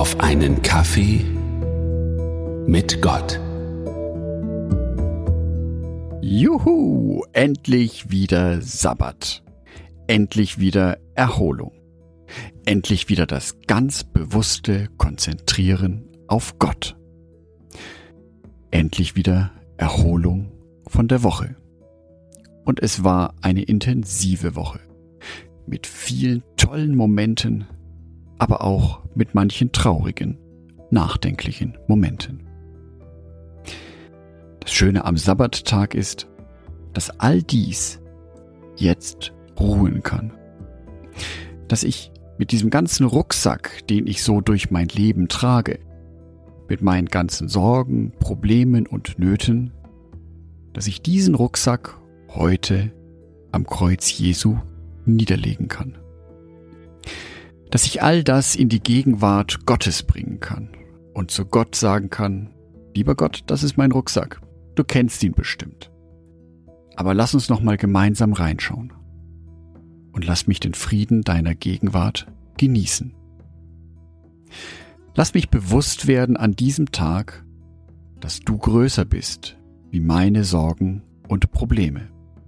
auf einen Kaffee mit Gott. Juhu, endlich wieder Sabbat. Endlich wieder Erholung. Endlich wieder das ganz bewusste Konzentrieren auf Gott. Endlich wieder Erholung von der Woche. Und es war eine intensive Woche. Mit vielen tollen Momenten, aber auch mit manchen traurigen, nachdenklichen Momenten. Das Schöne am Sabbattag ist, dass all dies jetzt ruhen kann. Dass ich mit diesem ganzen Rucksack, den ich so durch mein Leben trage, mit meinen ganzen Sorgen, Problemen und Nöten, dass ich diesen Rucksack heute am Kreuz Jesu niederlegen kann. Dass ich all das in die Gegenwart Gottes bringen kann und zu Gott sagen kann: Lieber Gott, das ist mein Rucksack, du kennst ihn bestimmt. Aber lass uns noch mal gemeinsam reinschauen und lass mich den Frieden deiner Gegenwart genießen. Lass mich bewusst werden an diesem Tag, dass du größer bist wie meine Sorgen und Probleme.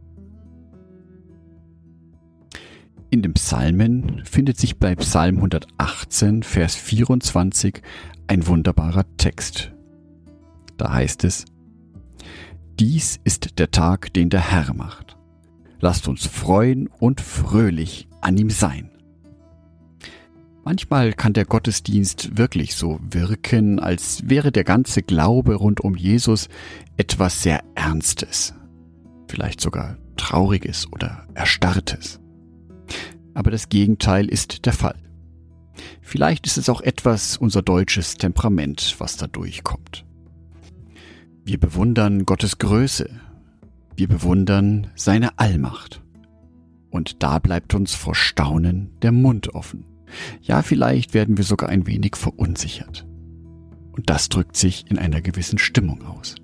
In den Psalmen findet sich bei Psalm 118, Vers 24 ein wunderbarer Text. Da heißt es: Dies ist der Tag, den der Herr macht. Lasst uns freuen und fröhlich an ihm sein. Manchmal kann der Gottesdienst wirklich so wirken, als wäre der ganze Glaube rund um Jesus etwas sehr Ernstes, vielleicht sogar Trauriges oder Erstarrtes. Aber das Gegenteil ist der Fall. Vielleicht ist es auch etwas unser deutsches Temperament, was da durchkommt. Wir bewundern Gottes Größe. Wir bewundern seine Allmacht. Und da bleibt uns vor Staunen der Mund offen. Ja, vielleicht werden wir sogar ein wenig verunsichert. Und das drückt sich in einer gewissen Stimmung aus.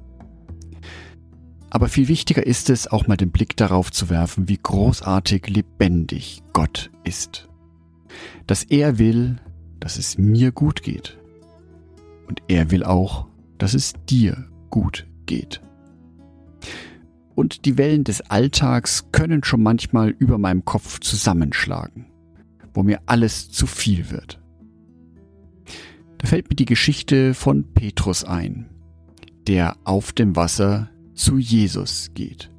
Aber viel wichtiger ist es, auch mal den Blick darauf zu werfen, wie großartig lebendig Gott ist. Dass er will, dass es mir gut geht. Und er will auch, dass es dir gut geht. Und die Wellen des Alltags können schon manchmal über meinem Kopf zusammenschlagen, wo mir alles zu viel wird. Da fällt mir die Geschichte von Petrus ein, der auf dem Wasser zu Jesus geht.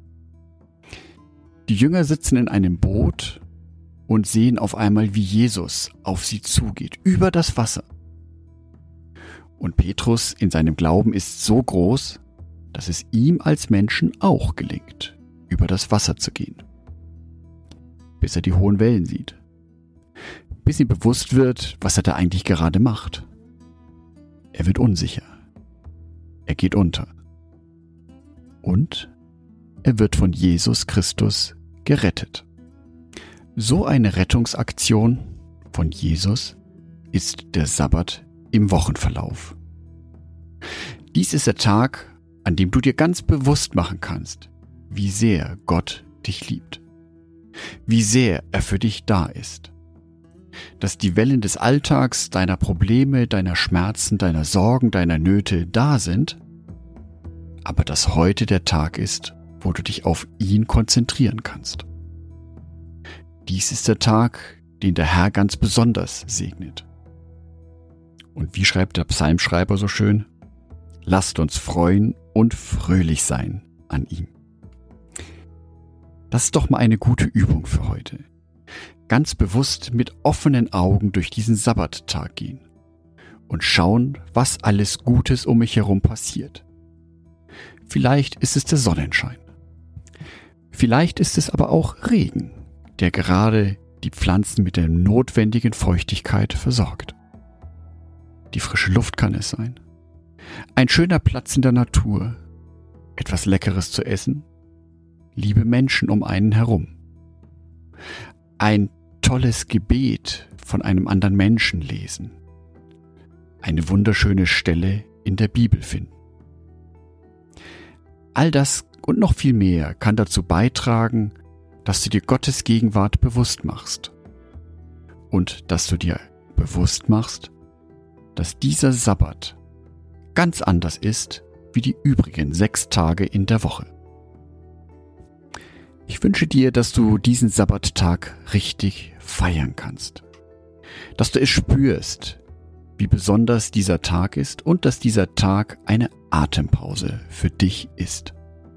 Die Jünger sitzen in einem Boot und sehen auf einmal, wie Jesus auf sie zugeht, über das Wasser. Und Petrus in seinem Glauben ist so groß, dass es ihm als Menschen auch gelingt, über das Wasser zu gehen. Bis er die hohen Wellen sieht. Bis ihm bewusst wird, was er da eigentlich gerade macht. Er wird unsicher. Er geht unter. Und er wird von Jesus Christus gerettet. So eine Rettungsaktion von Jesus ist der Sabbat im Wochenverlauf. Dies ist der Tag, an dem du dir ganz bewusst machen kannst, wie sehr Gott dich liebt, wie sehr er für dich da ist, dass die Wellen des Alltags, deiner Probleme, deiner Schmerzen, deiner Sorgen, deiner Nöte da sind, aber dass heute der Tag ist, wo du dich auf ihn konzentrieren kannst. Dies ist der Tag, den der Herr ganz besonders segnet. Und wie schreibt der Psalmschreiber so schön? Lasst uns freuen und fröhlich sein an ihm. Das ist doch mal eine gute Übung für heute. Ganz bewusst mit offenen Augen durch diesen Sabbattag gehen und schauen, was alles Gutes um mich herum passiert. Vielleicht ist es der Sonnenschein. Vielleicht ist es aber auch Regen, der gerade die Pflanzen mit der notwendigen Feuchtigkeit versorgt. Die frische Luft kann es sein. Ein schöner Platz in der Natur. Etwas Leckeres zu essen. Liebe Menschen um einen herum. Ein tolles Gebet von einem anderen Menschen lesen. Eine wunderschöne Stelle in der Bibel finden. All das und noch viel mehr kann dazu beitragen, dass du dir Gottes Gegenwart bewusst machst. Und dass du dir bewusst machst, dass dieser Sabbat ganz anders ist wie die übrigen 6 Tage in der Woche. Ich wünsche dir, dass du diesen Sabbattag richtig feiern kannst. Dass du es spürst, wie besonders dieser Tag ist und dass dieser Tag eine Atempause für dich ist.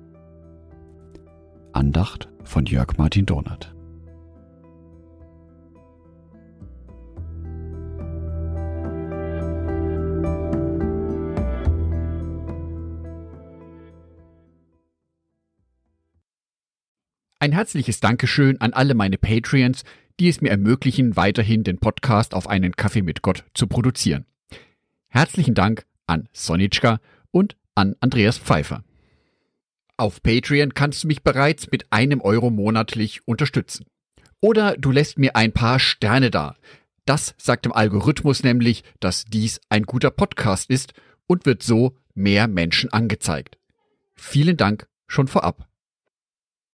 Andacht von Jörg Martin Donath. Ein herzliches Dankeschön an alle meine Patreons, die es mir ermöglichen, weiterhin den Podcast auf einen Kaffee mit Gott zu produzieren. Herzlichen Dank an Sonitschka und an Andreas Pfeiffer. Auf Patreon kannst du mich bereits mit €1 monatlich unterstützen. Oder du lässt mir ein paar Sterne da. Das sagt dem Algorithmus nämlich, dass dies ein guter Podcast ist und wird so mehr Menschen angezeigt. Vielen Dank schon vorab.